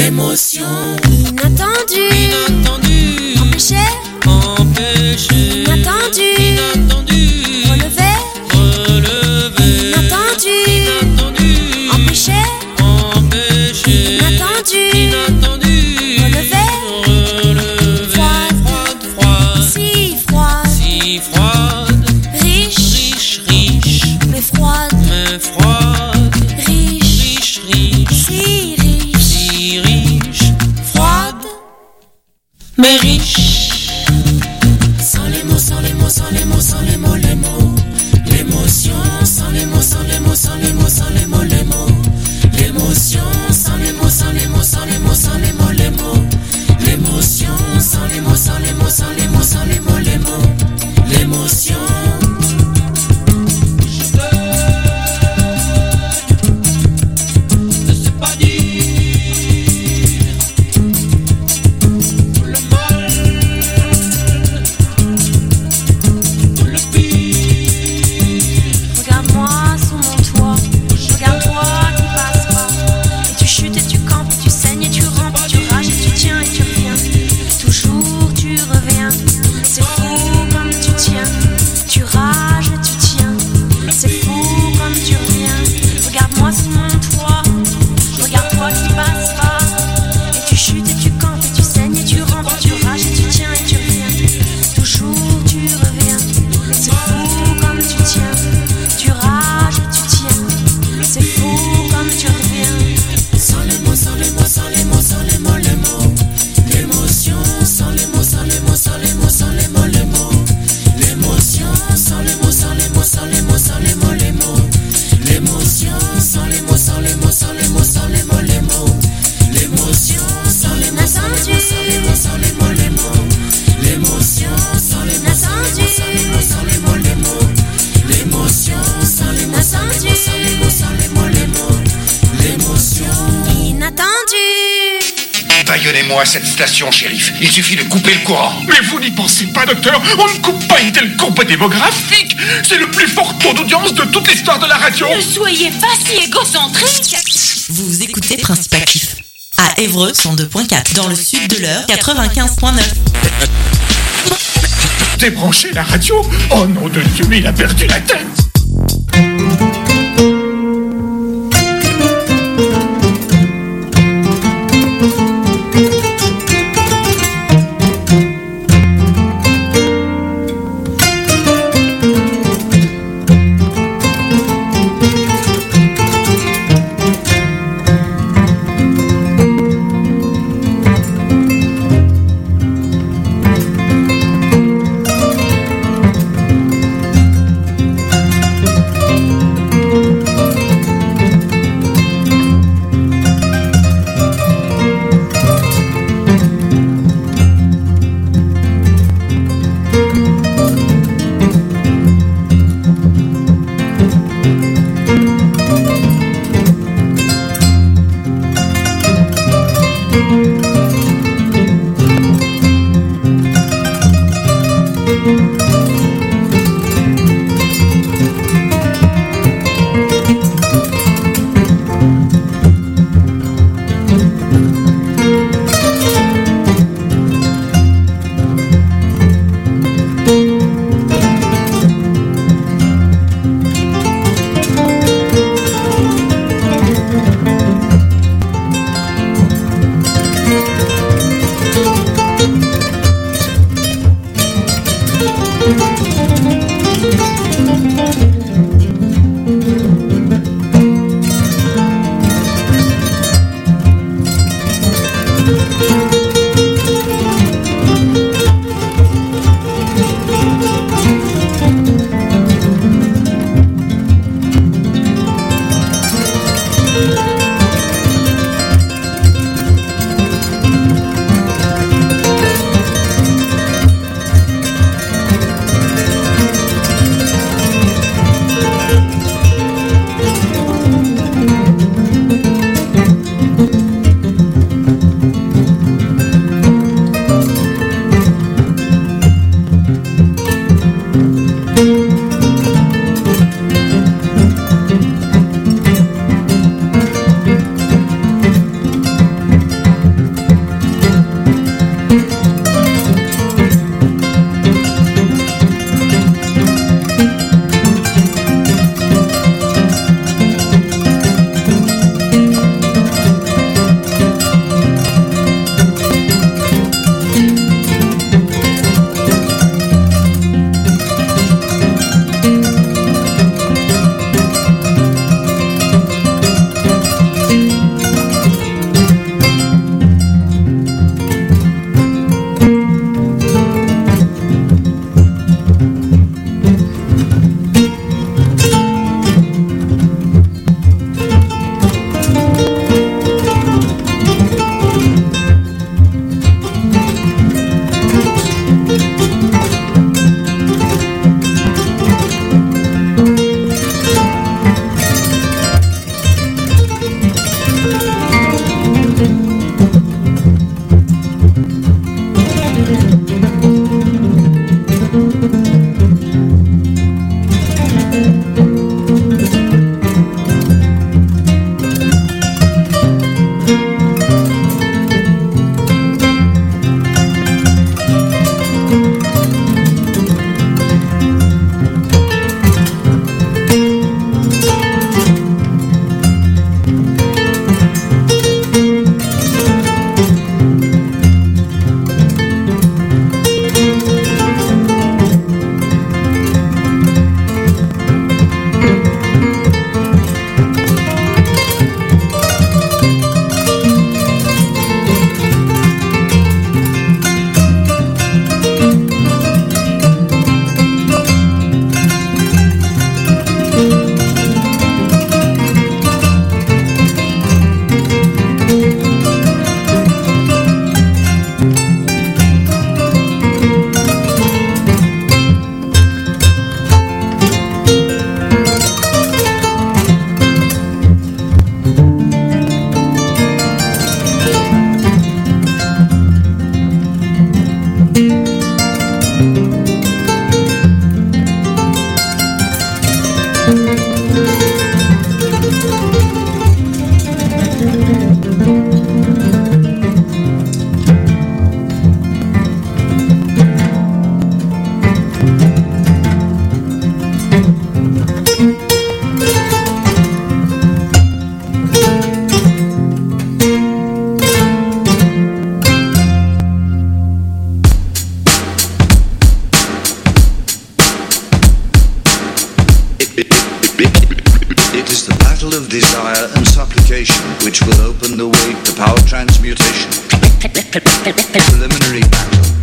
l'émotion. Inattendu, empêché, inattendu, relevé, inattendu, empêché, inattendu, relevé, froide, si froide, riche, mais froide, riche, si riche, froide, mais riche. sans les mots, sans les mots, sans les mots, sans les mots, les mots, l'émotion, sans les mots, sans les mots, sans les mots, sans les mots, les mots, l'émotion, sans les mots, sans les mots, sans les mots, sans les mots, les mots, l'émotion, sans les mots, sans les mots, sans les mots, sans les mots, les mots, l'émotion. Ne sais pas dire tout le mal, tout le pire. Regarde-moi sous mon toit, regarde-toi qui passe pas. Et tu chutes et tu campes, et tu saignes et tu rampes, et tu rages et tu tiens et tu reviens. Toujours tu reviens, c'est fou comme tu tiens. Tu rages et tu tiens, c'est fou comme tu reviens. Regarde-moi sous mon toit, regarde-toi qui passe pas. Et tu chutes et tu campes, et tu saignes et tu rampes, et tu rages et tu tiens et tu reviens. Toujours tu reviens, c'est fou comme tu tiens. Tu rages et tu tiens, c'est fou comme tu reviens. Sans les mots, sans les mots, sans les mots, sans les mots, les mots, l'émotion, sans les mots, sans les mots, sans les mots, sans les mots, les mots, l'émotion, sans les mots, sans les mots, sans les mots, sans les mots, les mots, l'émotion, sans les mots, sans les mots, sans les mots, sans les mots, les mots, l'émotion, sans les mots, sans les mots, sans les mots, sans les mots, les mots, l'émotion, sans les mots, sans les mots, sans les mots, les mots, l'émotion, sans les mots, sans les mots, sans les mots, sans les mots, les mots, l'émotion. Inattendu. Baillonnez-moi cette station, shérif. Il suffit de couper le courant. Mais vous n'y pensez pas, docteur. On ne coupe pas une telle courbe démographique. C'est le plus fort taux d'audience de toute l'histoire de la radio. Ne soyez pas si égocentrique. Vous écoutez Principe Actif à Évreux 102.4, dans le sud de l'Eure 95.9. Débranchez la radio. Oh nom de Dieu, mais il a perdu la tête. It is the battle of desire and supplication which will open the way to power transmutation. Preliminary battle.